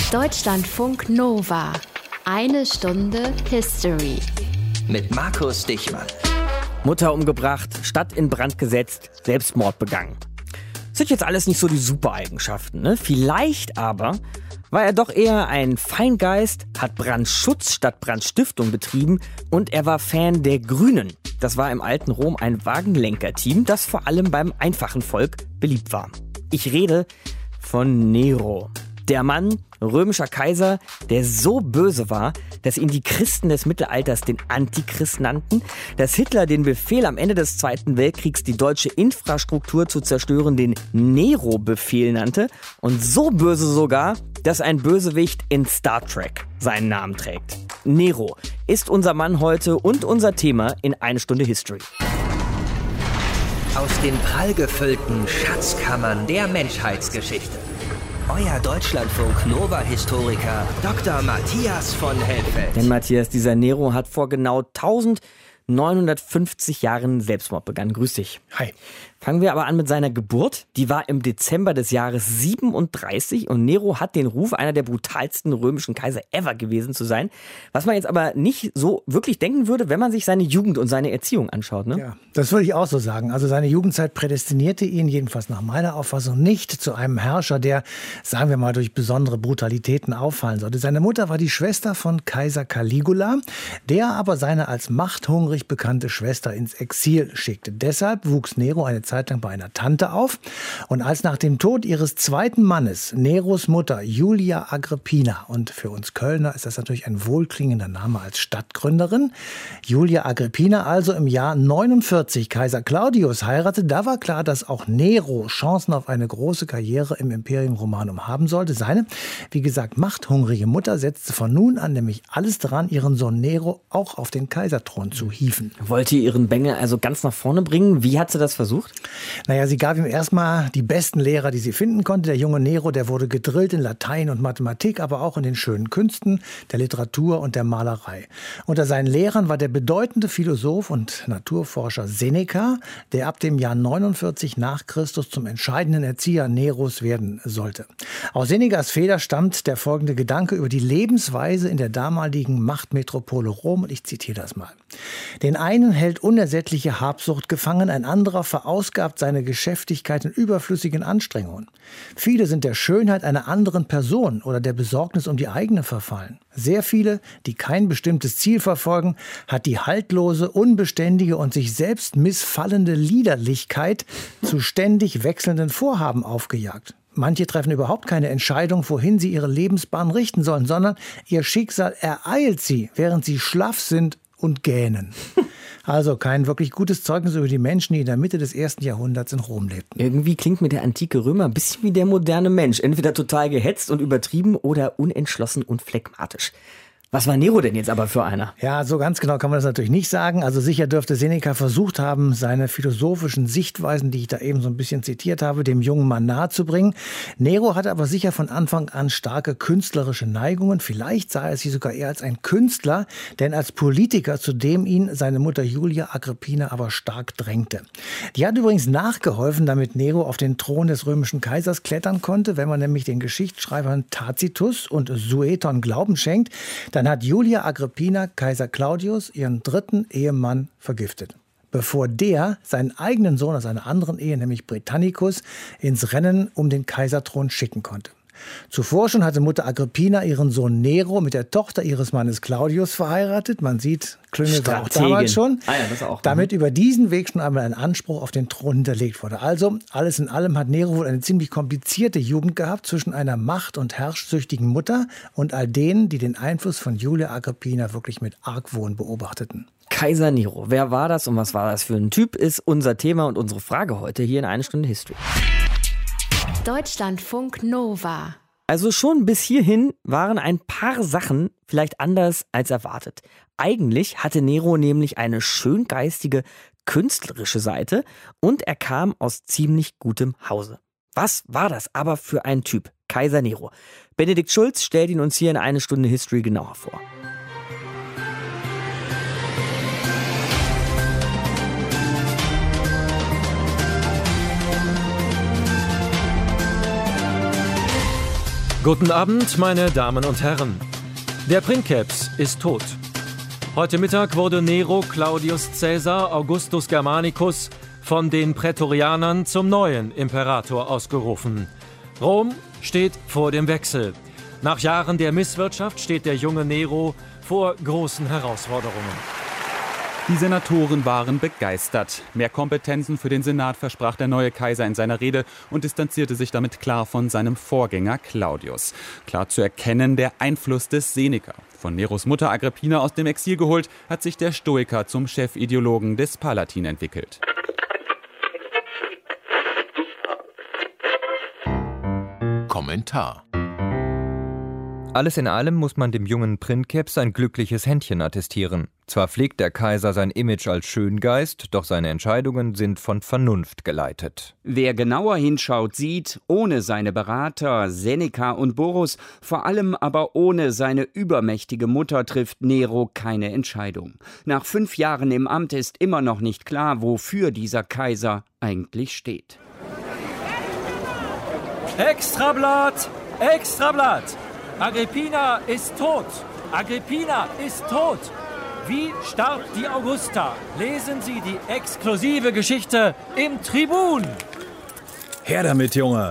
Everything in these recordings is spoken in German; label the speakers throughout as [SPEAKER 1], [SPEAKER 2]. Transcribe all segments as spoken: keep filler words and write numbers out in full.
[SPEAKER 1] Deutschlandfunk Nova. Eine Stunde History.
[SPEAKER 2] Mit Markus Dichmann.
[SPEAKER 3] Mutter umgebracht, Stadt in Brand gesetzt, Selbstmord begangen. Sind jetzt alles nicht so die Supereigenschaften, ne? Vielleicht aber war er doch eher ein Feingeist, hat Brandschutz statt Brandstiftung betrieben und er war Fan der Grünen. Das war im alten Rom ein Wagenlenkerteam, das vor allem beim einfachen Volk beliebt war. Ich rede von Nero. Der Mann, römischer Kaiser, der so böse war, dass ihn die Christen des Mittelalters den Antichrist nannten, dass Hitler den Befehl am Ende des Zweiten Weltkriegs, die deutsche Infrastruktur zu zerstören, den Nero-Befehl nannte und so böse sogar, dass ein Bösewicht in Star Trek seinen Namen trägt. Nero ist unser Mann heute und unser Thema in eine Stunde History.
[SPEAKER 2] Aus den prallgefüllten Schatzkammern der Menschheitsgeschichte. Euer Deutschlandfunk-Nova-Historiker Doktor Matthias von Helfeld.
[SPEAKER 3] Denn Matthias, dieser Nero hat vor genau neunzehnhundertfünfzig Jahren Selbstmord begangen. Grüß dich.
[SPEAKER 4] Hi.
[SPEAKER 3] Fangen wir aber an mit seiner Geburt. Die war im Dezember des Jahres siebenunddreißig und Nero hat den Ruf, einer der brutalsten römischen Kaiser ever gewesen zu sein. Was man jetzt aber nicht so wirklich denken würde, wenn man sich seine Jugend und seine Erziehung anschaut, ne?
[SPEAKER 4] Ja, das würde ich auch so sagen. Also seine Jugendzeit prädestinierte ihn, jedenfalls nach meiner Auffassung, nicht zu einem Herrscher, der, sagen wir mal, durch besondere Brutalitäten auffallen sollte. Seine Mutter war die Schwester von Kaiser Caligula, der aber seine als machthungrig bekannte Schwester ins Exil schickte. Deshalb wuchs Nero eine Zeit lang bei einer Tante auf. Und als nach dem Tod ihres zweiten Mannes, Neros Mutter Julia Agrippina, und für uns Kölner ist das natürlich ein wohlklingender Name als Stadtgründerin, Julia Agrippina also im Jahr neunundvierzig Kaiser Claudius heiratete, da war klar, dass auch Nero Chancen auf eine große Karriere im Imperium Romanum haben sollte. Seine, wie gesagt, machthungrige Mutter setzte von nun an nämlich alles daran, ihren Sohn Nero auch auf den Kaiserthron zu hieven.
[SPEAKER 3] Wollte ihren Bengel also ganz nach vorne bringen? Wie hat sie das versucht?
[SPEAKER 4] Naja, sie gab ihm erstmal die besten Lehrer, die sie finden konnte. Der junge Nero, der wurde gedrillt in Latein und Mathematik, aber auch in den schönen Künsten, der Literatur und der Malerei. Unter seinen Lehrern war der bedeutende Philosoph und Naturforscher Seneca, der ab dem Jahr neunundvierzig nach Christus zum entscheidenden Erzieher Neros werden sollte. Aus Senecas Feder stammt der folgende Gedanke über die Lebensweise in der damaligen Machtmetropole Rom. Und ich zitiere das mal. Den einen hält unersättliche Habsucht gefangen, ein anderer verausgabt seine Geschäftigkeit in überflüssigen Anstrengungen. Viele sind der Schönheit einer anderen Person oder der Besorgnis um die eigene verfallen. Sehr viele, die kein bestimmtes Ziel verfolgen, hat die haltlose, unbeständige und sich selbst missfallende Liederlichkeit zu ständig wechselnden Vorhaben aufgejagt. Manche treffen überhaupt keine Entscheidung, wohin sie ihre Lebensbahn richten sollen, sondern ihr Schicksal ereilt sie, während sie schlaff sind und gähnen. Also kein wirklich gutes Zeugnis über die Menschen, die in der Mitte des ersten Jahrhunderts in Rom lebten.
[SPEAKER 3] Irgendwie klingt mir der antike Römer ein bisschen wie der moderne Mensch. Entweder total gehetzt und übertrieben oder unentschlossen und phlegmatisch. Was war Nero denn jetzt aber für einer?
[SPEAKER 4] Ja, so ganz genau kann man das natürlich nicht sagen. Also sicher dürfte Seneca versucht haben, seine philosophischen Sichtweisen, die ich da eben so ein bisschen zitiert habe, dem jungen Mann nahezubringen. Nero hatte aber sicher von Anfang an starke künstlerische Neigungen. Vielleicht sah er sich sogar eher als ein Künstler, denn als Politiker, zu dem ihn seine Mutter Julia Agrippina aber stark drängte. Die hat übrigens nachgeholfen, damit Nero auf den Thron des römischen Kaisers klettern konnte. Wenn man nämlich den Geschichtsschreibern Tacitus und Sueton Glauben schenkt, dann hat Julia Agrippina Kaiser Claudius ihren dritten Ehemann vergiftet, bevor der seinen eigenen Sohn aus einer anderen Ehe, nämlich Britannicus, ins Rennen um den Kaiserthron schicken konnte. Zuvor schon hatte Mutter Agrippina ihren Sohn Nero mit der Tochter ihres Mannes Claudius verheiratet. Man sieht, Klüngel war auch damals schon.
[SPEAKER 3] Ah ja, das auch.
[SPEAKER 4] Damit über diesen Weg schon einmal ein Anspruch auf den Thron hinterlegt wurde. Also, alles in allem hat Nero wohl eine ziemlich komplizierte Jugend gehabt zwischen einer macht- und herrschsüchtigen Mutter und all denen, die den Einfluss von Julia Agrippina wirklich mit Argwohn beobachteten.
[SPEAKER 3] Kaiser Nero. Wer war das und was war das für ein Typ, ist unser Thema und unsere Frage heute hier in eine Stunde History.
[SPEAKER 1] Deutschlandfunk Nova.
[SPEAKER 3] Also schon bis hierhin waren ein paar Sachen vielleicht anders als erwartet. Eigentlich hatte Nero nämlich eine schön geistige, künstlerische Seite und er kam aus ziemlich gutem Hause. Was war das aber für ein Typ, Kaiser Nero? Benedikt Schulz stellt ihn uns hier in eine Stunde History genauer vor.
[SPEAKER 5] Guten Abend, meine Damen und Herren. Der Princeps ist tot. Heute Mittag wurde Nero Claudius Caesar Augustus Germanicus von den Prätorianern zum neuen Imperator ausgerufen. Rom steht vor dem Wechsel. Nach Jahren der Misswirtschaft steht der junge Nero vor großen Herausforderungen.
[SPEAKER 6] Die Senatoren waren begeistert. Mehr Kompetenzen für den Senat versprach der neue Kaiser in seiner Rede und distanzierte sich damit klar von seinem Vorgänger Claudius. Klar zu erkennen der Einfluss des Seneca. Von Neros Mutter Agrippina aus dem Exil geholt, hat sich der Stoiker zum Chefideologen des Palatin entwickelt.
[SPEAKER 7] Kommentar.
[SPEAKER 8] Alles in allem muss man dem jungen Princeps ein glückliches Händchen attestieren. Zwar pflegt der Kaiser sein Image als Schöngeist, doch seine Entscheidungen sind von Vernunft geleitet.
[SPEAKER 9] Wer genauer hinschaut, sieht, ohne seine Berater Seneca und Burrus, vor allem aber ohne seine übermächtige Mutter, trifft Nero keine Entscheidung. Nach fünf Jahren im Amt ist immer noch nicht klar, wofür dieser Kaiser eigentlich steht.
[SPEAKER 5] Extrablatt! Extrablatt! Agrippina ist tot! Agrippina ist tot! Wie starb die Augusta? Lesen Sie die exklusive Geschichte im Tribun!
[SPEAKER 10] Her damit, Junge!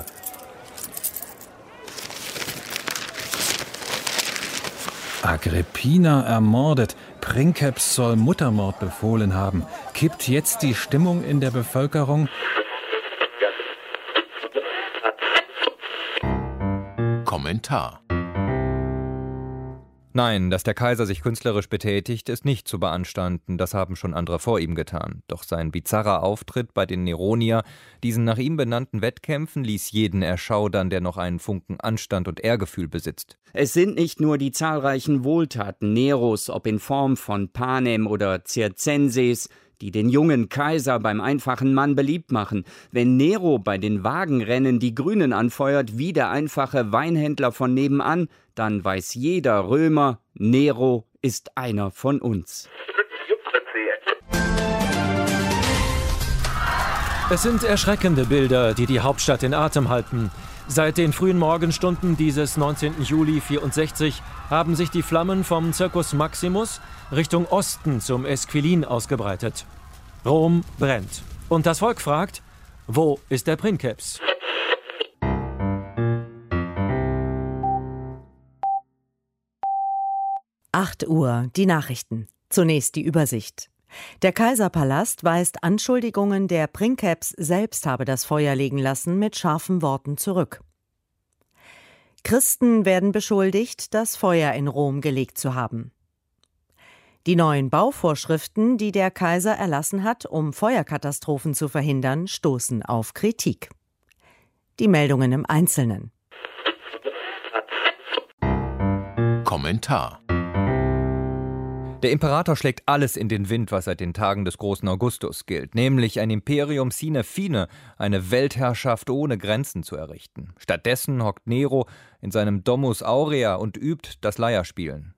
[SPEAKER 10] Agrippina ermordet. Princeps soll Muttermord befohlen haben. Kippt jetzt die Stimmung in der Bevölkerung?
[SPEAKER 7] Kommentar.
[SPEAKER 8] Nein, dass der Kaiser sich künstlerisch betätigt, ist nicht zu beanstanden, das haben schon andere vor ihm getan. Doch sein bizarrer Auftritt bei den Neronier, diesen nach ihm benannten Wettkämpfen, ließ jeden erschaudern, der noch einen Funken Anstand und Ehrgefühl besitzt.
[SPEAKER 9] Es sind nicht nur die zahlreichen Wohltaten Neros, ob in Form von Panem oder Circenses, die den jungen Kaiser beim einfachen Mann beliebt machen. Wenn Nero bei den Wagenrennen die Grünen anfeuert, wie der einfache Weinhändler von nebenan, dann weiß jeder Römer, Nero ist einer von uns.
[SPEAKER 5] Es sind erschreckende Bilder, die die Hauptstadt in Atem halten. Seit den frühen Morgenstunden dieses neunzehnten Juli vierundsechzig haben sich die Flammen vom Circus Maximus Richtung Osten zum Esquilin ausgebreitet. Rom brennt. Und das Volk fragt, wo ist der Princeps?
[SPEAKER 11] acht Uhr, die Nachrichten. Zunächst die Übersicht. Der Kaiserpalast weist Anschuldigungen, der Princeps selbst habe das Feuer legen lassen, mit scharfen Worten zurück. Christen werden beschuldigt, das Feuer in Rom gelegt zu haben. Die neuen Bauvorschriften, die der Kaiser erlassen hat, um Feuerkatastrophen zu verhindern, stoßen auf Kritik. Die Meldungen im Einzelnen.
[SPEAKER 7] Kommentar.
[SPEAKER 8] Der Imperator schlägt alles in den Wind, was seit den Tagen des großen Augustus gilt, nämlich ein Imperium sine fine, eine Weltherrschaft ohne Grenzen zu errichten. Stattdessen hockt Nero in seinem Domus Aurea und übt das Leierspielen.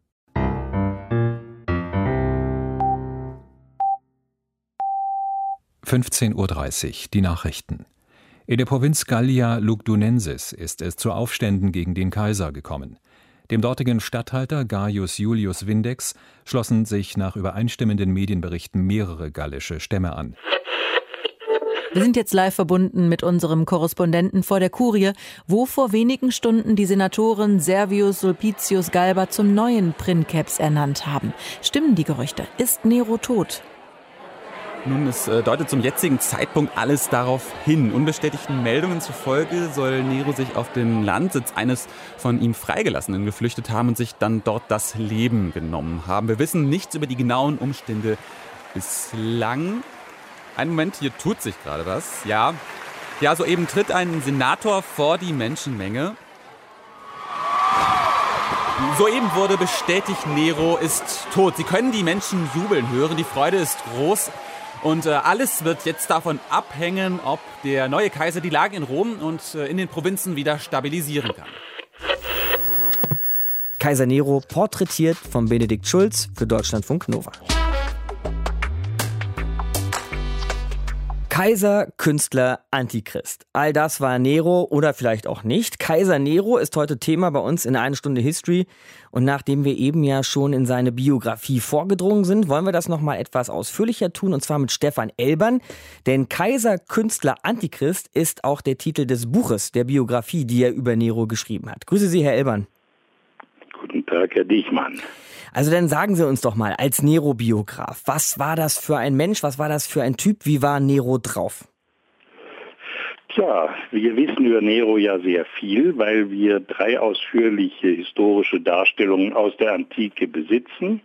[SPEAKER 10] fünfzehn Uhr dreißig, die Nachrichten. In der Provinz Gallia Lugdunensis ist es zu Aufständen gegen den Kaiser gekommen. Dem dortigen Statthalter Gaius Julius Vindex schlossen sich nach übereinstimmenden Medienberichten mehrere gallische Stämme an.
[SPEAKER 12] Wir sind jetzt live verbunden mit unserem Korrespondenten vor der Kurie, wo vor wenigen Stunden die Senatoren Servius Sulpicius Galba zum neuen Princeps ernannt haben. Stimmen die Gerüchte? Ist Nero tot?
[SPEAKER 6] Nun, es äh, deutet zum jetzigen Zeitpunkt alles darauf hin. Unbestätigten Meldungen zufolge soll Nero sich auf den Landsitz eines von ihm Freigelassenen geflüchtet haben und sich dann dort das Leben genommen haben. Wir wissen nichts über die genauen Umstände bislang. Einen Moment, hier tut sich gerade was. Ja, ja, soeben tritt ein Senator vor die Menschenmenge. Soeben wurde bestätigt, Nero ist tot. Sie können die Menschen jubeln hören. Die Freude ist groß. Und äh, alles wird jetzt davon abhängen, ob der neue Kaiser die Lage in Rom und äh, in den Provinzen wieder stabilisieren kann.
[SPEAKER 3] Kaiser Nero porträtiert von Benedikt Schulz für Deutschlandfunk Nova. Kaiser, Künstler, Antichrist. All das war Nero oder vielleicht auch nicht. Kaiser Nero ist heute Thema bei uns in Eine Stunde History. Und nachdem wir eben ja schon in seine Biografie vorgedrungen sind, wollen wir das nochmal etwas ausführlicher tun, und zwar mit Stefan Elbern. Denn Kaiser, Künstler, Antichrist ist auch der Titel des Buches, der Biografie, die er über Nero geschrieben hat. Grüße Sie, Herr Elbern.
[SPEAKER 13] Guten Tag, Herr Dichmann.
[SPEAKER 3] Also dann sagen Sie uns doch mal, als Nero-Biograf, was war das für ein Mensch, was war das für ein Typ, wie war Nero drauf?
[SPEAKER 13] Tja, wir wissen über Nero ja sehr viel, weil wir drei ausführliche historische Darstellungen aus der Antike besitzen.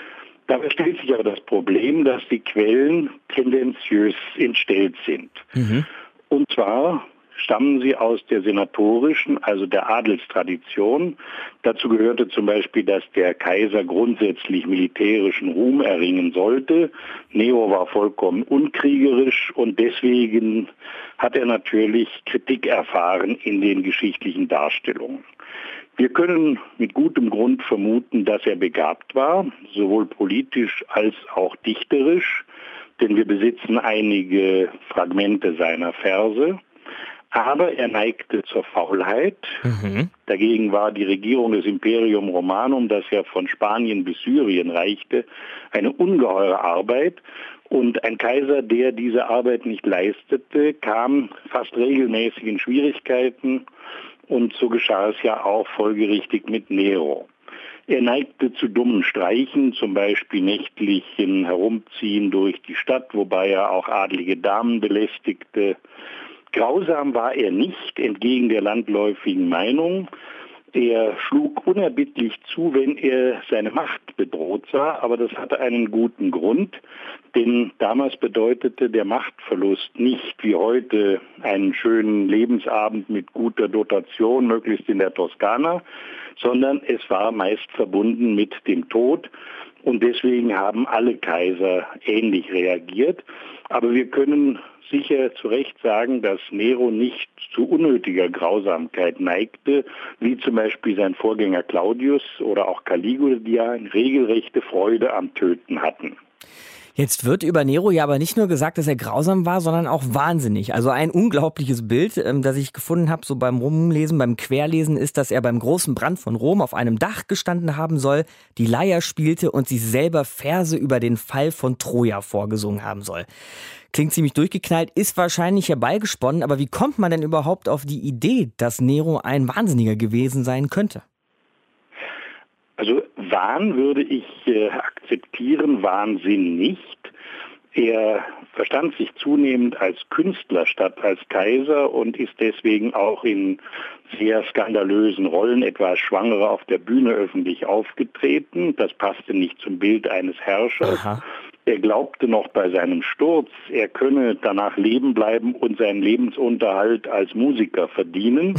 [SPEAKER 13] Dabei stellt sich aber das Problem, dass die Quellen tendenziös entstellt sind. Mhm. Und zwar stammen sie aus der senatorischen, also der Adelstradition. Dazu gehörte zum Beispiel, dass der Kaiser grundsätzlich militärischen Ruhm erringen sollte. Nero war vollkommen unkriegerisch und deswegen hat er natürlich Kritik erfahren in den geschichtlichen Darstellungen. Wir können mit gutem Grund vermuten, dass er begabt war, sowohl politisch als auch dichterisch, denn wir besitzen einige Fragmente seiner Verse. Aber er neigte zur Faulheit. Mhm. Dagegen war die Regierung des Imperium Romanum, das ja von Spanien bis Syrien reichte, eine ungeheure Arbeit. Und ein Kaiser, der diese Arbeit nicht leistete, kam fast regelmäßig in Schwierigkeiten. Und so geschah es ja auch folgerichtig mit Nero. Er neigte zu dummen Streichen, zum Beispiel nächtlichen Herumziehen durch die Stadt, wobei er auch adlige Damen belästigte. Grausam war er nicht, entgegen der landläufigen Meinung. Er schlug unerbittlich zu, wenn er seine Macht bedroht sah, aber das hatte einen guten Grund, denn damals bedeutete der Machtverlust nicht wie heute einen schönen Lebensabend mit guter Dotation, möglichst in der Toskana, sondern es war meist verbunden mit dem Tod. Und deswegen haben alle Kaiser ähnlich reagiert. Aber wir können sicher zu Recht sagen, dass Nero nicht zu unnötiger Grausamkeit neigte, wie zum Beispiel sein Vorgänger Claudius oder auch Caligula, die ja eine regelrechte Freude am Töten hatten.
[SPEAKER 3] Jetzt wird über Nero ja aber nicht nur gesagt, dass er grausam war, sondern auch wahnsinnig. Also ein unglaubliches Bild, das ich gefunden habe, so beim Rumlesen, beim Querlesen, ist, dass er beim großen Brand von Rom auf einem Dach gestanden haben soll, die Leier spielte und sich selber Verse über den Fall von Troja vorgesungen haben soll. Klingt ziemlich durchgeknallt, ist wahrscheinlich herbeigesponnen, aber wie kommt man denn überhaupt auf die Idee, dass Nero ein Wahnsinniger gewesen sein könnte?
[SPEAKER 13] Also Wahn würde ich äh, akzeptieren, Wahnsinn nicht. Er verstand sich zunehmend als Künstler statt als Kaiser und ist deswegen auch in sehr skandalösen Rollen, etwa als Schwangere auf der Bühne öffentlich aufgetreten. Das passte nicht zum Bild eines Herrschers. Aha. Er glaubte noch bei seinem Sturz, er könne danach leben bleiben und seinen Lebensunterhalt als Musiker verdienen.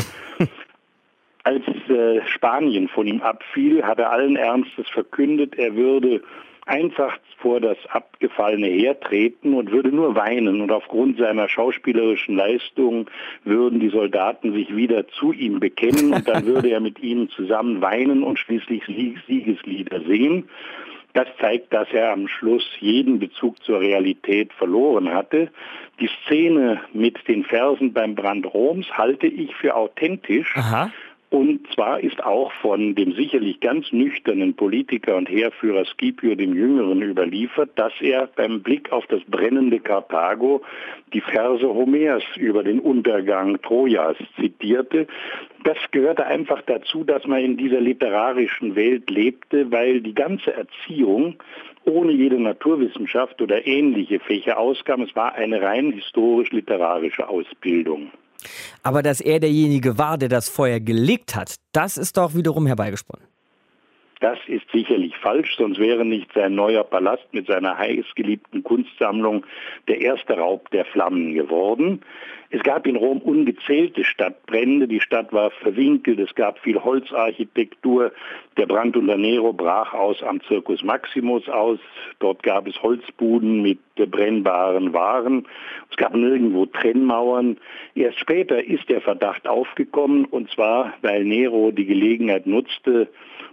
[SPEAKER 13] Als äh, Spanien von ihm abfiel, hat er allen Ernstes verkündet, er würde einfach vor das abgefallene Heer treten und würde nur weinen. Und aufgrund seiner schauspielerischen Leistung würden die Soldaten sich wieder zu ihm bekennen und dann würde er mit ihnen zusammen weinen und schließlich Siegeslieder singen. Das zeigt, dass er am Schluss jeden Bezug zur Realität verloren hatte. Die Szene mit den Versen beim Brand Roms halte ich für authentisch. Aha. Und zwar ist auch von dem sicherlich ganz nüchternen Politiker und Heerführer Scipio dem Jüngeren überliefert, dass er beim Blick auf das brennende Karthago die Verse Homers über den Untergang Trojas zitierte. Das gehörte einfach dazu, dass man in dieser literarischen Welt lebte, weil die ganze Erziehung ohne jede Naturwissenschaft oder ähnliche Fächer auskam. Es war eine rein historisch-literarische Ausbildung.
[SPEAKER 3] Aber dass er derjenige war, der das Feuer gelegt hat, das ist doch wiederum herbeigesponnen.
[SPEAKER 13] Das ist sicherlich falsch, sonst wäre nicht sein neuer Palast mit seiner heißgeliebten Kunstsammlung der erste Raub der Flammen geworden. Es gab in Rom ungezählte Stadtbrände, die Stadt war verwinkelt, es gab viel Holzarchitektur. Der Brand unter Nero brach aus am Circus Maximus aus. Dort gab es Holzbuden mit brennbaren Waren. Es gab nirgendwo Trennmauern. Erst später ist der Verdacht aufgekommen, und zwar, weil Nero die Gelegenheit nutzte,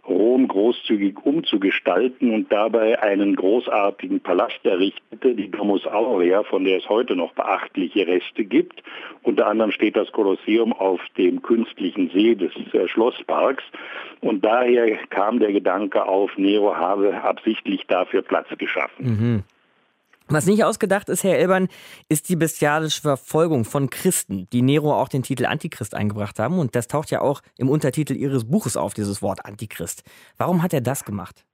[SPEAKER 13] Rom großzügig umzugestalten und dabei einen großartigen Palast errichtete, die Domus Aurea, von der es heute noch beachtliche Reste gibt. Unter anderem steht das Kolosseum auf dem künstlichen See des äh, Schlossparks. Und daher kam der Gedanke auf, Nero habe absichtlich dafür Platz geschaffen.
[SPEAKER 3] Mhm. Was nicht ausgedacht ist, Herr Elbern, ist die bestialische Verfolgung von Christen, die Nero auch den Titel Antichrist eingebracht haben. Und das taucht ja auch im Untertitel Ihres Buches auf, dieses Wort Antichrist. Warum hat er das gemacht?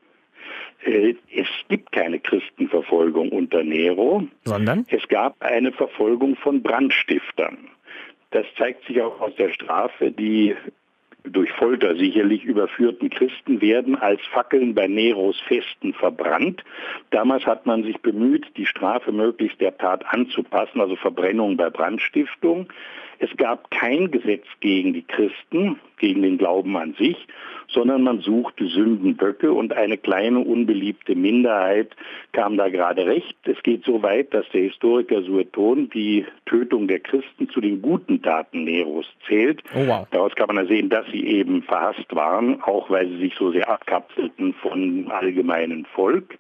[SPEAKER 13] Es gibt keine Christenverfolgung unter Nero.
[SPEAKER 3] Sondern?
[SPEAKER 13] Es gab eine Verfolgung von Brandstiftern. Das zeigt sich auch aus der Strafe, die durch Folter sicherlich überführten Christen werden als Fackeln bei Neros Festen verbrannt. Damals hat man sich bemüht, die Strafe möglichst der Tat anzupassen, also Verbrennung bei Brandstiftung. Es gab kein Gesetz gegen die Christen, gegen den Glauben an sich, sondern man suchte Sündenböcke und eine kleine unbeliebte Minderheit kam da gerade recht. Es geht so weit, dass der Historiker Sueton die Tötung der Christen zu den guten Taten Neros zählt.
[SPEAKER 3] Oh, wow.
[SPEAKER 13] Daraus kann man sehen, dass sie eben verhasst waren, auch weil sie sich so sehr abkapselten vom allgemeinen Volk.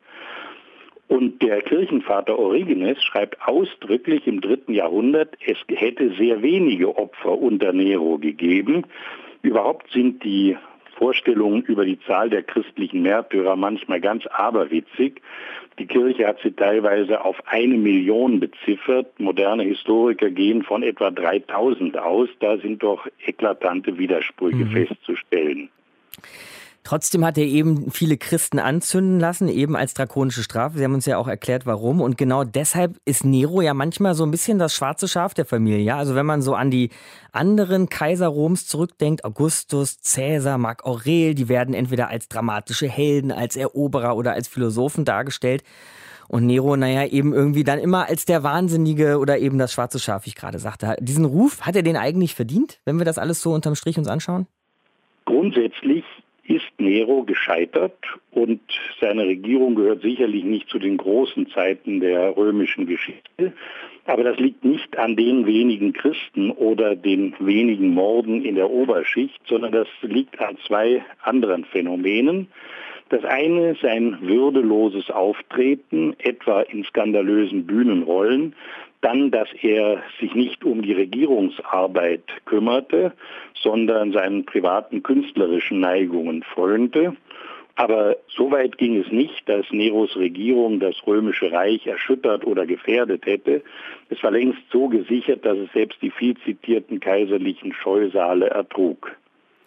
[SPEAKER 13] Und der Kirchenvater Origenes schreibt ausdrücklich im dritten Jahrhundert, es hätte sehr wenige Opfer unter Nero gegeben. Überhaupt sind die Vorstellungen über die Zahl der christlichen Märtyrer manchmal ganz aberwitzig. Die Kirche hat sie teilweise auf eine Million beziffert. Moderne Historiker gehen von etwa dreitausend aus. Da sind doch eklatante Widersprüche mhm. festzustellen.
[SPEAKER 3] Trotzdem hat er eben viele Christen anzünden lassen, eben als drakonische Strafe. Sie haben uns ja auch erklärt, warum. Und genau deshalb ist Nero ja manchmal so ein bisschen das schwarze Schaf der Familie. Ja? Also wenn man so an die anderen Kaiser Roms zurückdenkt, Augustus, Caesar, Mark Aurel, die werden entweder als dramatische Helden, als Eroberer oder als Philosophen dargestellt. Und Nero, naja, eben irgendwie dann immer als der Wahnsinnige oder eben das schwarze Schaf, wie ich gerade sagte. Diesen Ruf, hat er den eigentlich verdient, wenn wir das alles so unterm Strich uns anschauen?
[SPEAKER 13] Grundsätzlich ist Nero gescheitert und seine Regierung gehört sicherlich nicht zu den großen Zeiten der römischen Geschichte. Aber das liegt nicht an den wenigen Christen oder den wenigen Morden in der Oberschicht, sondern das liegt an zwei anderen Phänomenen. Das eine sein würdeloses Auftreten, etwa in skandalösen Bühnenrollen, dann, dass er sich nicht um die Regierungsarbeit kümmerte, sondern seinen privaten künstlerischen Neigungen frönte. Aber so weit ging es nicht, dass Neros Regierung das Römische Reich erschüttert oder gefährdet hätte. Es war längst so gesichert, dass es selbst die viel zitierten kaiserlichen Scheusale ertrug.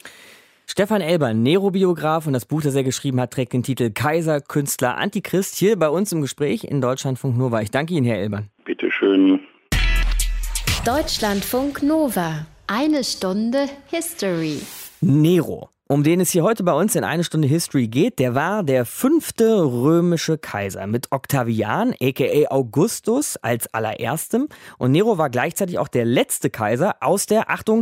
[SPEAKER 3] Stefan Elbern, Nero-Biograf, und das Buch, das er geschrieben hat, trägt den Titel Kaiser, Künstler, Antichrist, hier bei uns im Gespräch in Deutschlandfunk Nova. Ich danke Ihnen, Herr Elbern.
[SPEAKER 13] Bitte schön.
[SPEAKER 1] Deutschlandfunk Nova. Eine Stunde History.
[SPEAKER 3] Nero, um den es hier heute bei uns in Eine Stunde History geht, der war der fünfte römische Kaiser mit Octavian, aka Augustus, als allererstem. Und Nero war gleichzeitig auch der letzte Kaiser aus der, Achtung,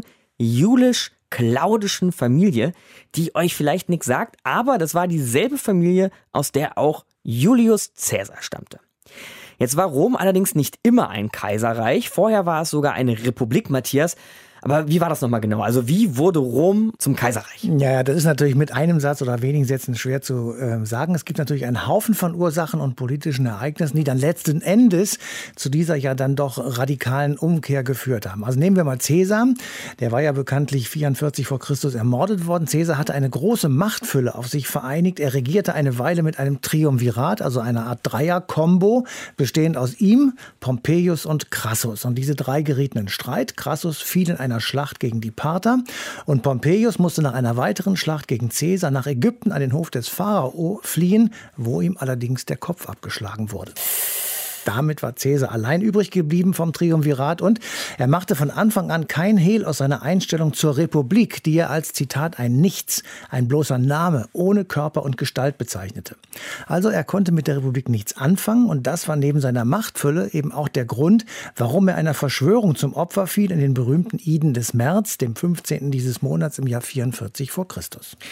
[SPEAKER 3] julisch-claudischen Familie, die euch vielleicht nichts sagt, aber das war dieselbe Familie, aus der auch Julius Caesar stammte. Jetzt war Rom allerdings nicht immer ein Kaiserreich, vorher war es sogar eine Republik, Matthias. Aber wie war das nochmal genau? Also wie wurde Rom zum Kaiserreich?
[SPEAKER 4] Ja, das ist natürlich mit einem Satz oder wenigen Sätzen schwer zu äh, sagen. Es gibt natürlich einen Haufen von Ursachen und politischen Ereignissen, die dann letzten Endes zu dieser ja dann doch radikalen Umkehr geführt haben. Also nehmen wir mal Caesar. Der war ja bekanntlich vierundvierzig vor Christus ermordet worden. Caesar hatte eine große Machtfülle auf sich vereinigt. Er regierte eine Weile mit einem Triumvirat, also einer Art Dreier-Kombo, bestehend aus ihm, Pompeius und Crassus. Und diese drei gerieten in Streit. Crassus fiel in einer Schlacht gegen die Parther und Pompeius musste nach einer weiteren Schlacht gegen Caesar nach Ägypten an den Hof des Pharao fliehen, wo ihm allerdings der Kopf abgeschlagen wurde. Damit war Caesar allein übrig geblieben vom Triumvirat und er machte von Anfang an kein Hehl aus seiner Einstellung zur Republik, die er als, Zitat, ein Nichts, ein bloßer Name, ohne Körper und Gestalt bezeichnete. Also er konnte mit der Republik nichts anfangen und das war neben seiner Machtfülle eben auch der Grund, warum er einer Verschwörung zum Opfer fiel in den berühmten Iden des März, dem fünfzehnten dieses Monats im Jahr vierundvierzig vor Christus.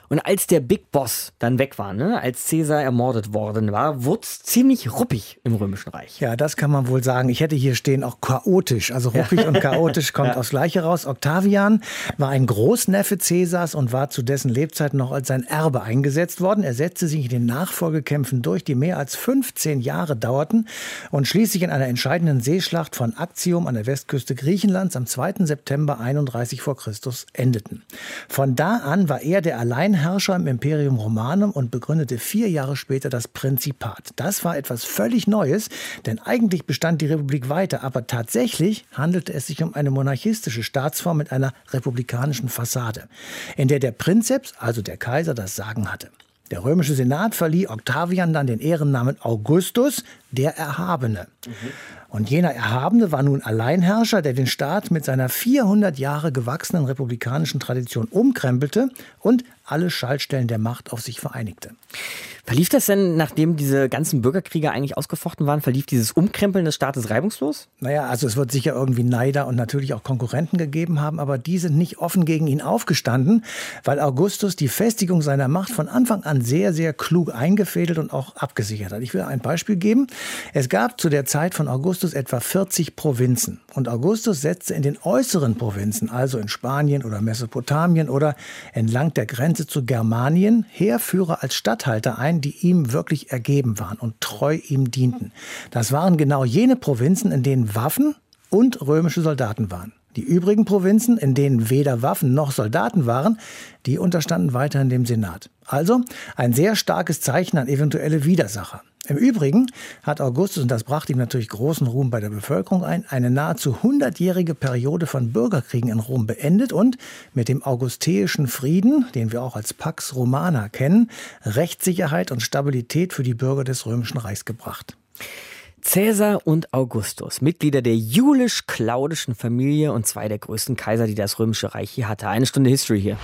[SPEAKER 3] Und als der Big Boss dann weg war, ne, als Caesar ermordet worden war, wurde es ziemlich ruppig im Römischen Reich.
[SPEAKER 4] Ja, das kann man wohl sagen. Ich hätte hier stehen auch chaotisch. Also ruppig ja. und chaotisch kommt ja. aufs Gleiche raus. Octavian war ein Großneffe Caesars und war zu dessen Lebzeiten noch als sein Erbe eingesetzt worden. Er setzte sich in den Nachfolgekämpfen durch, die mehr als fünfzehn Jahre dauerten und schließlich in einer entscheidenden Seeschlacht von Actium an der Westküste Griechenlands am zweiten September einunddreißig vor Christus endeten. Von da an war er der Alleinherrscher im Imperium Romanum und begründete vier Jahre später das Prinzipat. Das war etwas völlig Neues, denn eigentlich bestand die Republik weiter, aber tatsächlich handelte es sich um eine monarchistische Staatsform mit einer republikanischen Fassade, in der der Prinzeps, also der Kaiser, das Sagen hatte. Der römische Senat verlieh Octavian dann den Ehrennamen Augustus, der Erhabene. Mhm. Und jener Erhabene war nun Alleinherrscher, der den Staat mit seiner vierhundert Jahre gewachsenen republikanischen Tradition umkrempelte und alle Schaltstellen der Macht auf sich vereinigte.
[SPEAKER 3] Verlief das denn, nachdem diese ganzen Bürgerkriege eigentlich ausgefochten waren, verlief dieses Umkrempeln des Staates reibungslos?
[SPEAKER 4] Naja, also es wird sicher irgendwie Neider und natürlich auch Konkurrenten gegeben haben, aber die sind nicht offen gegen ihn aufgestanden, weil Augustus die Festigung seiner Macht von Anfang an sehr, sehr klug eingefädelt und auch abgesichert hat. Ich will ein Beispiel geben. Es gab zu der Zeit von Augustus etwa vierzig Provinzen und Augustus setzte in den äußeren Provinzen, also in Spanien oder Mesopotamien oder entlang der Grenze zu Germanien, Heerführer als Statthalter ein, die ihm wirklich ergeben waren und treu ihm dienten. Das waren genau jene Provinzen, in denen Waffen und römische Soldaten waren. Die übrigen Provinzen, in denen weder Waffen noch Soldaten waren, die unterstanden weiterhin dem Senat. Also ein sehr starkes Zeichen an eventuelle Widersacher. Im Übrigen hat Augustus, und das brachte ihm natürlich großen Ruhm bei der Bevölkerung ein, eine nahezu hundertjährige Periode von Bürgerkriegen in Rom beendet und mit dem augusteischen Frieden, den wir auch als Pax Romana kennen, Rechtssicherheit und Stabilität für die Bürger des Römischen Reichs gebracht.
[SPEAKER 3] Caesar und Augustus, Mitglieder der julisch-claudischen Familie und zwei der größten Kaiser, die das Römische Reich hier hatte. Eine Stunde History hier.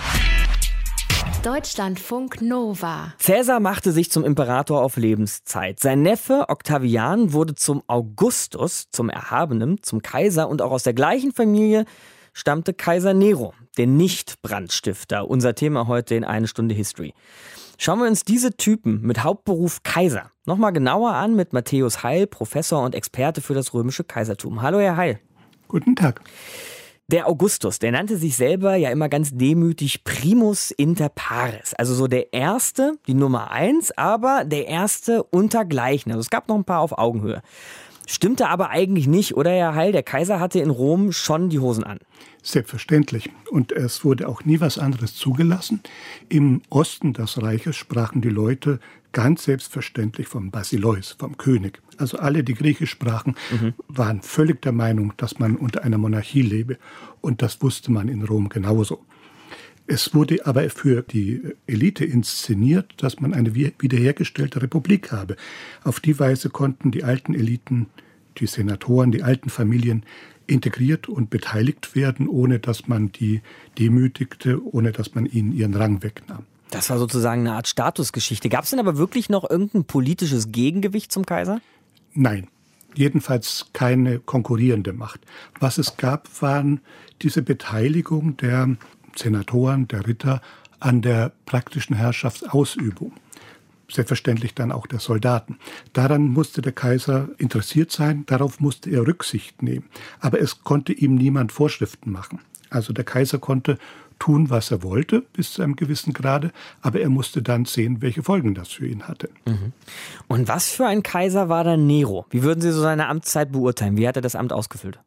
[SPEAKER 1] Deutschlandfunk Nova.
[SPEAKER 3] Caesar machte sich zum Imperator auf Lebenszeit. Sein Neffe Octavian wurde zum Augustus, zum Erhabenen, zum Kaiser und auch aus der gleichen Familie stammte Kaiser Nero, der Nicht-Brandstifter. Unser Thema heute in eine Stunde History. Schauen wir uns diese Typen mit Hauptberuf Kaiser nochmal genauer an mit Matthäus Heil, Professor und Experte für das römische Kaisertum. Hallo, Herr Heil.
[SPEAKER 14] Guten Tag.
[SPEAKER 3] Der Augustus, der nannte sich selber ja immer ganz demütig Primus inter pares. Also so der Erste, die Nummer eins, aber der Erste untergleichen. Also es gab noch ein paar auf Augenhöhe. Stimmte aber eigentlich nicht, oder Herr Heil? Der Kaiser hatte in Rom schon die Hosen an.
[SPEAKER 14] Selbstverständlich. Und es wurde auch nie was anderes zugelassen. Im Osten des Reiches sprachen die Leute ganz selbstverständlich vom Basileus, vom König. Also alle, die Griechisch sprachen, mhm. waren völlig der Meinung, dass man unter einer Monarchie lebe. Und das wusste man in Rom genauso. Es wurde aber für die Elite inszeniert, dass man eine wiederhergestellte Republik habe. Auf die Weise konnten die alten Eliten, die Senatoren, die alten Familien integriert und beteiligt werden, ohne dass man die demütigte, ohne dass man ihnen ihren Rang wegnahm.
[SPEAKER 3] Das war sozusagen eine Art Statusgeschichte. Gab es denn aber wirklich noch irgendein politisches Gegengewicht zum Kaiser?
[SPEAKER 14] Nein, jedenfalls keine konkurrierende Macht. Was es gab, waren diese Beteiligung der Senatoren, der Ritter an der praktischen Herrschaftsausübung. Selbstverständlich dann auch der Soldaten. Daran musste der Kaiser interessiert sein, darauf musste er Rücksicht nehmen. Aber es konnte ihm niemand Vorschriften machen. Also der Kaiser konnte tun, was er wollte, bis zu einem gewissen Grade, aber er musste dann sehen, welche Folgen das für ihn hatte.
[SPEAKER 3] Mhm. Und was für ein Kaiser war dann Nero? Wie würden Sie so seine Amtszeit beurteilen? Wie hat er das Amt ausgefüllt?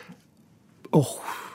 [SPEAKER 14] Och,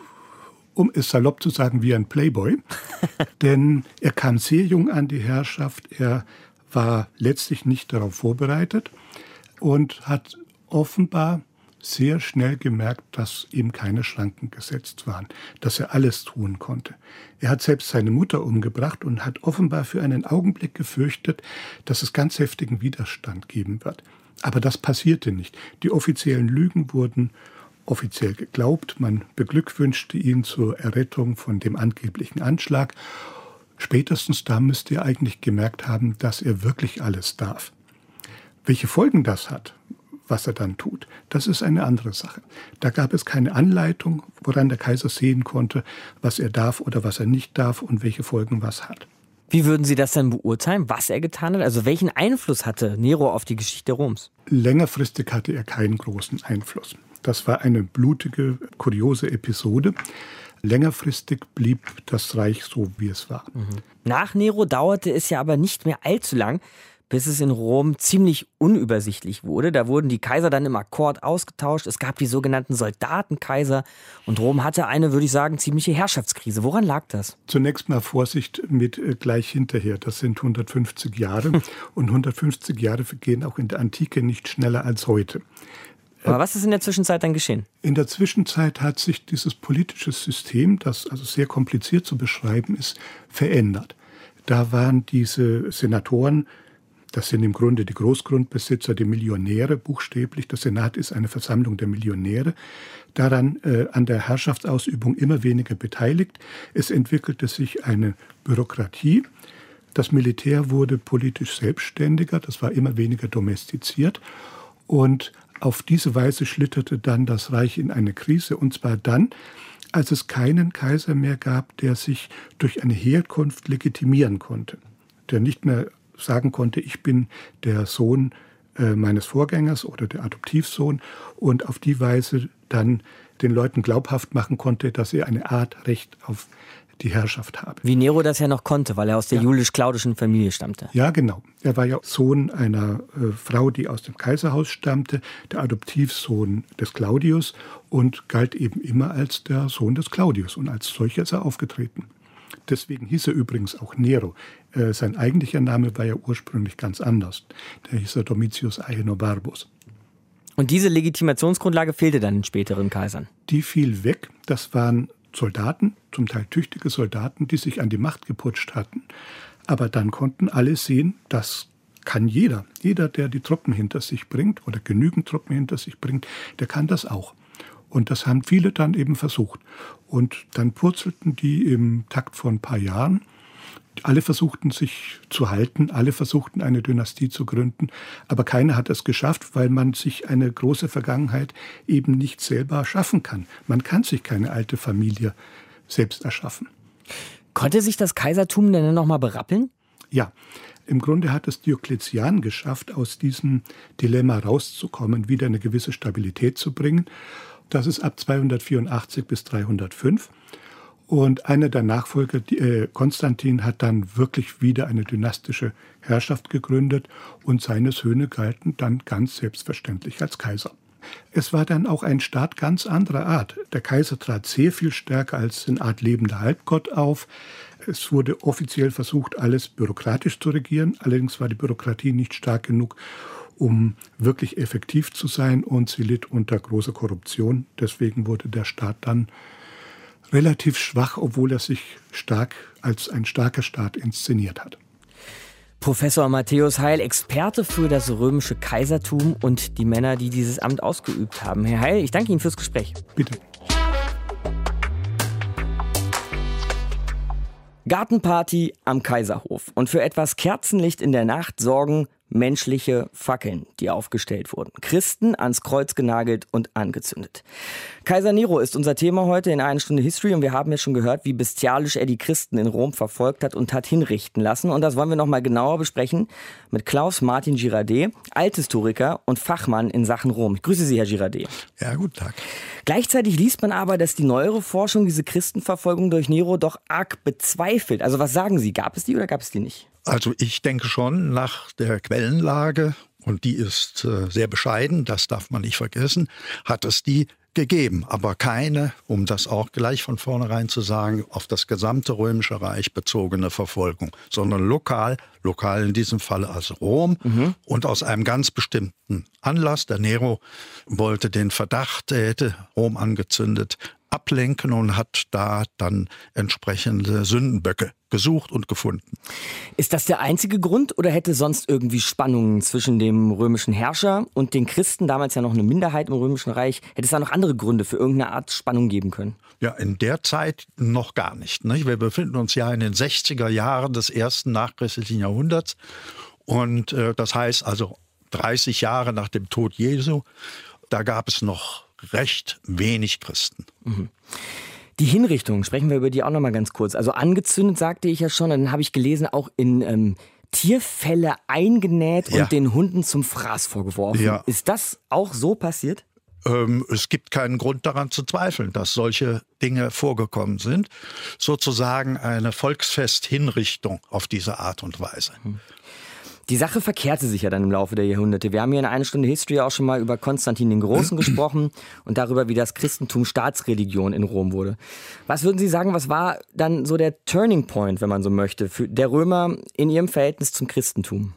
[SPEAKER 14] um es salopp zu sagen, wie ein Playboy. Denn er kam sehr jung an die Herrschaft, er war letztlich nicht darauf vorbereitet und hat offenbar sehr schnell gemerkt, dass ihm keine Schranken gesetzt waren, dass er alles tun konnte. Er hat selbst seine Mutter umgebracht und hat offenbar für einen Augenblick gefürchtet, dass es ganz heftigen Widerstand geben wird. Aber das passierte nicht. Die offiziellen Lügen wurden offiziell geglaubt. Man beglückwünschte ihn zur Errettung von dem angeblichen Anschlag. Spätestens da müsste er eigentlich gemerkt haben, dass er wirklich alles darf. Welche Folgen das hat, was er dann tut, das ist eine andere Sache. Da gab es keine Anleitung, woran der Kaiser sehen konnte, was er darf oder was er nicht darf und welche Folgen was hat.
[SPEAKER 3] Wie würden Sie das dann beurteilen, was er getan hat? Also welchen Einfluss hatte Nero auf die Geschichte Roms?
[SPEAKER 14] Längerfristig hatte er keinen großen Einfluss. Das war eine blutige, kuriose Episode. Längerfristig blieb das Reich so, wie es war.
[SPEAKER 3] Mhm. Nach Nero dauerte es ja aber nicht mehr allzu lang, bis es in Rom ziemlich unübersichtlich wurde. Da wurden die Kaiser dann im Akkord ausgetauscht. Es gab die sogenannten Soldatenkaiser. Und Rom hatte eine, würde ich sagen, ziemliche Herrschaftskrise. Woran lag das?
[SPEAKER 14] Zunächst mal Vorsicht mit äh, gleich hinterher. Das sind hundertfünfzig Jahre. Und hundertfünfzig Jahre vergehen auch in der Antike nicht schneller als heute.
[SPEAKER 3] Aber was ist in der Zwischenzeit dann geschehen?
[SPEAKER 14] In der Zwischenzeit hat sich dieses politische System, das also sehr kompliziert zu beschreiben ist, verändert. Da waren diese Senatoren, das sind im Grunde die Großgrundbesitzer, die Millionäre buchstäblich. Der Senat ist eine Versammlung der Millionäre. Daran äh, an der Herrschaftsausübung immer weniger beteiligt. Es entwickelte sich eine Bürokratie. Das Militär wurde politisch selbstständiger. Das war immer weniger domestiziert. Und auf diese Weise schlitterte dann das Reich in eine Krise. Und zwar dann, als es keinen Kaiser mehr gab, der sich durch eine Herkunft legitimieren konnte. Der nicht mehr sagen konnte, ich bin der Sohn äh, meines Vorgängers oder der Adoptivsohn und auf die Weise dann den Leuten glaubhaft machen konnte, dass er eine Art Recht auf die Herrschaft habe.
[SPEAKER 3] Wie Nero das ja noch konnte, weil er aus der ja. julisch-claudischen Familie stammte.
[SPEAKER 14] Ja, genau. Er war ja Sohn einer äh, Frau, die aus dem Kaiserhaus stammte, der Adoptivsohn des Claudius und galt eben immer als der Sohn des Claudius und als solcher ist er aufgetreten. Deswegen hieß er übrigens auch Nero. Äh, sein eigentlicher Name war ja ursprünglich ganz anders. Der hieß er Domitius Aenobarbus.
[SPEAKER 3] Und diese Legitimationsgrundlage fehlte dann den späteren Kaisern?
[SPEAKER 14] Die fiel weg. Das waren Soldaten, zum Teil tüchtige Soldaten, die sich an die Macht geputscht hatten. Aber dann konnten alle sehen, das kann jeder. Jeder, der die Truppen hinter sich bringt oder genügend Truppen hinter sich bringt, der kann das auch. Und das haben viele dann eben versucht. Und dann purzelten die im Takt von ein paar Jahren. Alle versuchten sich zu halten, alle versuchten eine Dynastie zu gründen, aber keiner hat es geschafft, weil man sich eine große Vergangenheit eben nicht selber schaffen kann. Man kann sich keine alte Familie selbst erschaffen.
[SPEAKER 3] Konnte sich das Kaisertum denn noch mal berappeln?
[SPEAKER 14] Ja, im Grunde hat es Diokletian geschafft, aus diesem Dilemma rauszukommen, wieder eine gewisse Stabilität zu bringen. Das ist ab zweihundertvierundachtzig bis dreihundertfünf. Und einer der Nachfolger, äh, Konstantin, hat dann wirklich wieder eine dynastische Herrschaft gegründet und seine Söhne galten dann ganz selbstverständlich als Kaiser. Es war dann auch ein Staat ganz anderer Art. Der Kaiser trat sehr viel stärker als eine Art lebender Halbgott auf. Es wurde offiziell versucht, alles bürokratisch zu regieren. Allerdings war die Bürokratie nicht stark genug, um wirklich effektiv zu sein, und sie litt unter großer Korruption. Deswegen wurde der Staat dann relativ schwach, obwohl er sich stark als ein starker Staat inszeniert hat.
[SPEAKER 3] Professor Matthäus Heil, Experte für das römische Kaisertum und die Männer, die dieses Amt ausgeübt haben. Herr Heil, ich danke Ihnen fürs Gespräch.
[SPEAKER 14] Bitte.
[SPEAKER 3] Gartenparty am Kaiserhof. Und für etwas Kerzenlicht in der Nacht sorgen menschliche Fackeln, die aufgestellt wurden. Christen ans Kreuz genagelt und angezündet. Kaiser Nero ist unser Thema heute in einer Stunde History und wir haben ja schon gehört, wie bestialisch er die Christen in Rom verfolgt hat und hat hinrichten lassen. Und das wollen wir noch mal genauer besprechen mit Klaus Martin Girardet, Althistoriker und Fachmann in Sachen Rom. Ich grüße Sie, Herr Girardet.
[SPEAKER 15] Ja, guten Tag.
[SPEAKER 3] Gleichzeitig liest man aber, dass die neuere Forschung diese Christenverfolgung durch Nero doch arg bezweifelt. Also was sagen Sie, gab es die oder gab es die nicht?
[SPEAKER 15] Also ich denke schon, nach der Quellenlage, und die ist äh, sehr bescheiden, das darf man nicht vergessen, hat es die gegeben. Aber keine, um das auch gleich von vornherein zu sagen, auf das gesamte Römische Reich bezogene Verfolgung, sondern lokal, lokal in diesem Fall als Rom mhm. und aus einem ganz bestimmten Anlass. Der Nero wollte den Verdacht, er hätte Rom angezündet, ablenken und hat da dann entsprechende Sündenböcke gesucht und gefunden.
[SPEAKER 3] Ist das der einzige Grund oder hätte sonst irgendwie Spannungen zwischen dem römischen Herrscher und den Christen, damals ja noch eine Minderheit im Römischen Reich, hätte es da noch andere Gründe für irgendeine Art Spannung geben können?
[SPEAKER 15] Ja, in der Zeit noch gar nicht. Ne? Wir befinden uns ja in den sechziger Jahren des ersten nachchristlichen Jahrhunderts und äh, das heißt also dreißig Jahre nach dem Tod Jesu, da gab es noch recht wenig Christen.
[SPEAKER 3] Mhm. Die Hinrichtung, sprechen wir über die auch nochmal ganz kurz. Also angezündet, sagte ich ja schon, dann habe ich gelesen, auch in ähm, Tierfelle eingenäht und
[SPEAKER 15] ja.
[SPEAKER 3] den Hunden zum Fraß vorgeworfen.
[SPEAKER 15] Ja.
[SPEAKER 3] Ist das auch so passiert?
[SPEAKER 15] Ähm, es gibt keinen Grund daran zu zweifeln, dass solche Dinge vorgekommen sind. Sozusagen eine Volksfest-Hinrichtung auf diese Art und Weise.
[SPEAKER 3] Die Sache verkehrte sich ja dann im Laufe der Jahrhunderte. Wir haben hier in einer Stunde History auch schon mal über Konstantin den Großen gesprochen und darüber, wie das Christentum Staatsreligion in Rom wurde. Was würden Sie sagen, was war dann so der Turning Point, wenn man so möchte, für der Römer in ihrem Verhältnis zum Christentum?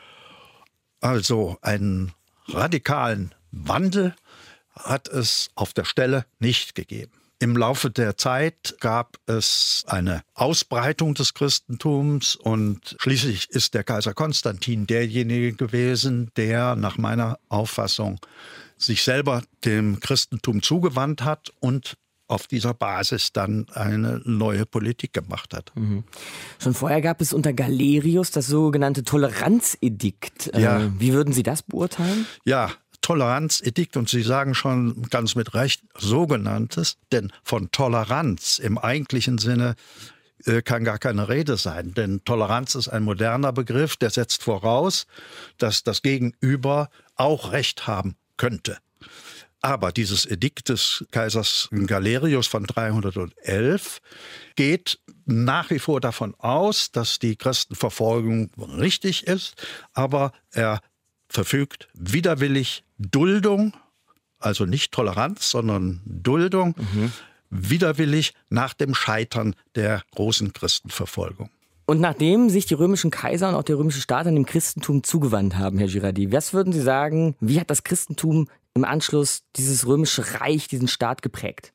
[SPEAKER 15] Also einen radikalen Wandel hat es auf der Stelle nicht gegeben. Im Laufe der Zeit gab es eine Ausbreitung des Christentums und schließlich ist der Kaiser Konstantin derjenige gewesen, der nach meiner Auffassung sich selber dem Christentum zugewandt hat und auf dieser Basis dann eine neue Politik gemacht hat.
[SPEAKER 3] Mhm. Schon vorher gab es unter Galerius das sogenannte Toleranzedikt.
[SPEAKER 15] Ja.
[SPEAKER 3] Äh, wie würden Sie das beurteilen?
[SPEAKER 15] Ja, Toleranzedikt, und Sie sagen schon ganz mit Recht sogenanntes, denn von Toleranz im eigentlichen Sinne äh, kann gar keine Rede sein, denn Toleranz ist ein moderner Begriff, der setzt voraus, dass das Gegenüber auch Recht haben könnte. Aber dieses Edikt des Kaisers Galerius von dreihundertelf geht nach wie vor davon aus, dass die Christenverfolgung richtig ist, aber er verfügt widerwillig Duldung, also nicht Toleranz, sondern Duldung, mhm. widerwillig nach dem Scheitern der großen Christenverfolgung.
[SPEAKER 3] Und nachdem sich die römischen Kaiser und auch der römische Staat an dem Christentum zugewandt haben, Herr Girardi, was würden Sie sagen, wie hat das Christentum im Anschluss dieses römische Reich, diesen Staat geprägt?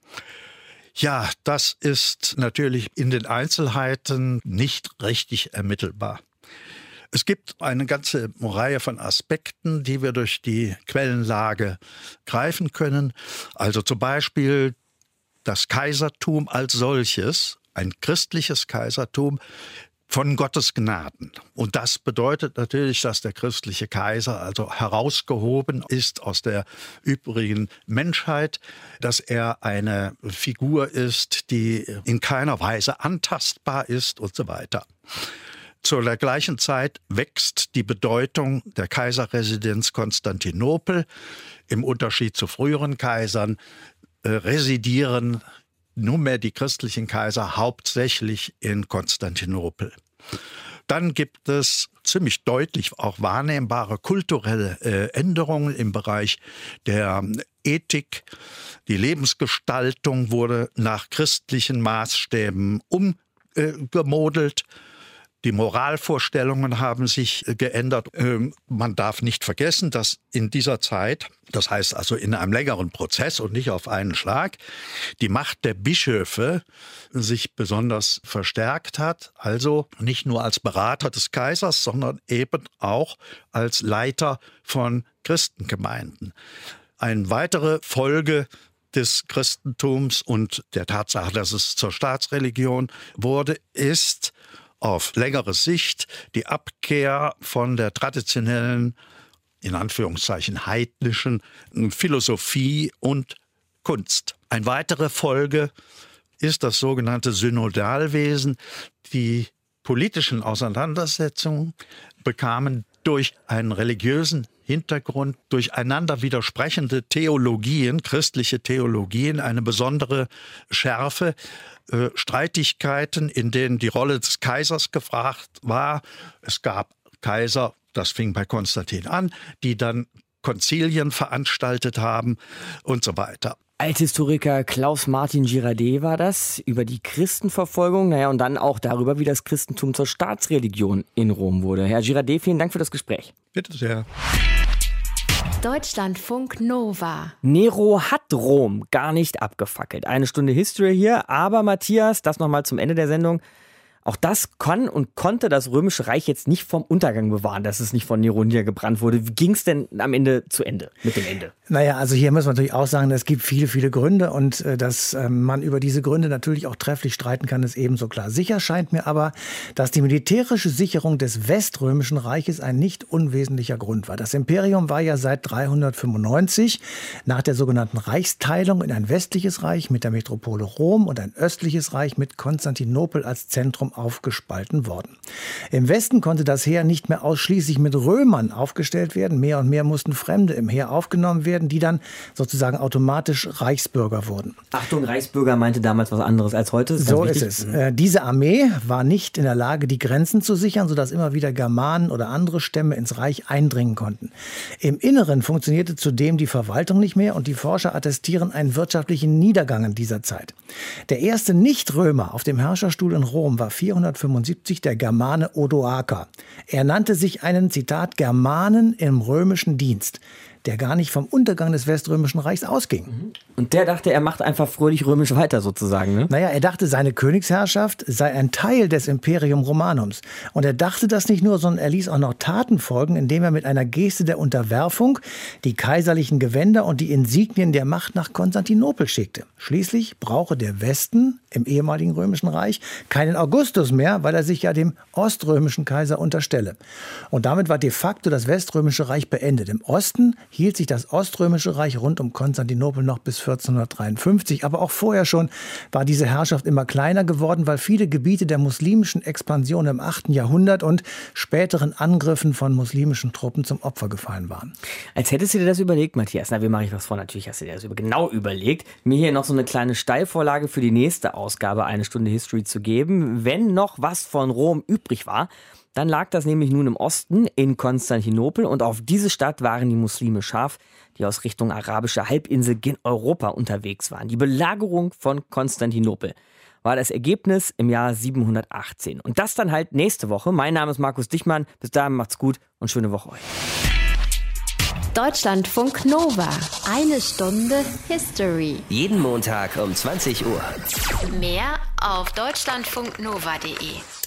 [SPEAKER 15] Ja, das ist natürlich in den Einzelheiten nicht richtig ermittelbar. Es gibt eine ganze Reihe von Aspekten, die wir durch die Quellenlage greifen können. Also zum Beispiel das Kaisertum als solches, ein christliches Kaisertum von Gottes Gnaden. Und das bedeutet natürlich, dass der christliche Kaiser also herausgehoben ist aus der übrigen Menschheit, dass er eine Figur ist, die in keiner Weise antastbar ist und so weiter. Zu der gleichen Zeit wächst die Bedeutung der Kaiserresidenz Konstantinopel. Im Unterschied zu früheren Kaisern äh, residieren nunmehr die christlichen Kaiser hauptsächlich in Konstantinopel. Dann gibt es ziemlich deutlich auch wahrnehmbare kulturelle äh, Änderungen im Bereich der Ethik. Die Lebensgestaltung wurde nach christlichen Maßstäben umgemodelt. Die Moralvorstellungen haben sich geändert. Man darf nicht vergessen, dass in dieser Zeit, das heißt also in einem längeren Prozess und nicht auf einen Schlag, die Macht der Bischöfe sich besonders verstärkt hat. Also nicht nur als Berater des Kaisers, sondern eben auch als Leiter von Christengemeinden. Eine weitere Folge des Christentums und der Tatsache, dass es zur Staatsreligion wurde, ist auf längere Sicht die Abkehr von der traditionellen, in Anführungszeichen heidnischen Philosophie und Kunst. Eine weitere Folge ist das sogenannte Synodalwesen. Die politischen Auseinandersetzungen bekamen durch einen religiösen Hintergrund, durch einander widersprechende Theologien, christliche Theologien, eine besondere Schärfe. Äh, Streitigkeiten, in denen die Rolle des Kaisers gefragt war. Es gab Kaiser, das fing bei Konstantin an, die dann Konzilien veranstaltet haben und so weiter.
[SPEAKER 3] Althistoriker Klaus Martin Girardet war das, über die Christenverfolgung, naja, und dann auch darüber, wie das Christentum zur Staatsreligion in Rom wurde. Herr Girardet, vielen Dank für das Gespräch.
[SPEAKER 15] Bitte sehr.
[SPEAKER 1] Deutschlandfunk Nova.
[SPEAKER 3] Nero hat Rom gar nicht abgefackelt. Eine Stunde History hier, aber Matthias, das nochmal zum Ende der Sendung. Auch das kann und konnte das Römische Reich jetzt nicht vom Untergang bewahren, dass es nicht von Nero niedergebrannt wurde. Wie ging es denn am Ende zu Ende, mit dem Ende?
[SPEAKER 4] Naja, also hier müssen wir natürlich auch sagen, es gibt viele, viele Gründe und äh, dass äh, man über diese Gründe natürlich auch trefflich streiten kann, ist ebenso klar. Sicher scheint mir aber, dass die militärische Sicherung des Weströmischen Reiches ein nicht unwesentlicher Grund war. Das Imperium war ja seit dreihundertfünfundneunzig nach der sogenannten Reichsteilung in ein westliches Reich mit der Metropole Rom und ein östliches Reich mit Konstantinopel als Zentrum aufgespalten worden. Im Westen konnte das Heer nicht mehr ausschließlich mit Römern aufgestellt werden. Mehr und mehr mussten Fremde im Heer aufgenommen werden, die dann sozusagen automatisch Reichsbürger wurden.
[SPEAKER 3] Achtung, Reichsbürger meinte damals was anderes als heute. Ist
[SPEAKER 4] so ist es. Äh, diese Armee war nicht in der Lage, die Grenzen zu sichern, sodass immer wieder Germanen oder andere Stämme ins Reich eindringen konnten. Im Inneren funktionierte zudem die Verwaltung nicht mehr und die Forscher attestieren einen wirtschaftlichen Niedergang in dieser Zeit. Der erste Nicht-Römer auf dem Herrscherstuhl in Rom war vierhundertfünfundsiebzig der Germane Odoaker. Er nannte sich einen, Zitat, Germanen im römischen Dienst, der gar nicht vom Untergang des Weströmischen Reichs ausging.
[SPEAKER 3] Und der dachte, er macht einfach fröhlich römisch weiter sozusagen, ne?
[SPEAKER 4] Naja, er dachte, seine Königsherrschaft sei ein Teil des Imperium Romanums. Und er dachte das nicht nur, sondern er ließ auch noch Taten folgen, indem er mit einer Geste der Unterwerfung die kaiserlichen Gewänder und die Insignien der Macht nach Konstantinopel schickte. Schließlich brauche der Westen im ehemaligen Römischen Reich keinen Augustus mehr, weil er sich ja dem oströmischen Kaiser unterstelle. Und damit war de facto das Weströmische Reich beendet. Im Osten hielt sich das Oströmische Reich rund um Konstantinopel noch bis vierzehnhundertdreiundfünfzig. Aber auch vorher schon war diese Herrschaft immer kleiner geworden, weil viele Gebiete der muslimischen Expansion im achten Jahrhundert und späteren Angriffen von muslimischen Truppen zum Opfer gefallen waren.
[SPEAKER 3] Als hättest du dir das überlegt, Matthias. Na, wie mache ich was vor? Natürlich hast du dir das genau überlegt. Mir hier noch so eine kleine Steilvorlage für die nächste Ausgabe Eine Stunde History zu geben. Wenn noch was von Rom übrig war, dann lag das nämlich nun im Osten in Konstantinopel und auf diese Stadt waren die Muslime scharf, die aus Richtung arabische Halbinsel gen Europa unterwegs waren. Die Belagerung von Konstantinopel war das Ergebnis im Jahr siebenhundertachtzehn. Und das dann halt nächste Woche. Mein Name ist Markus Dichmann. Bis dahin macht's gut und schöne Woche euch.
[SPEAKER 1] Deutschlandfunk Nova. Eine Stunde History.
[SPEAKER 2] Jeden Montag um zwanzig Uhr.
[SPEAKER 1] Mehr auf deutschlandfunknova punkt de.